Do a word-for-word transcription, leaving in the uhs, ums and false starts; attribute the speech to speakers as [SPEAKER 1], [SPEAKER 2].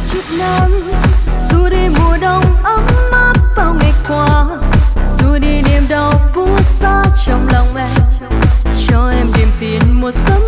[SPEAKER 1] chút nắng, dù đi mùa đông ấm áp bao ngày qua, dù đi niềm đau buốt giá trong lòng em, cho em niềm tin một giấc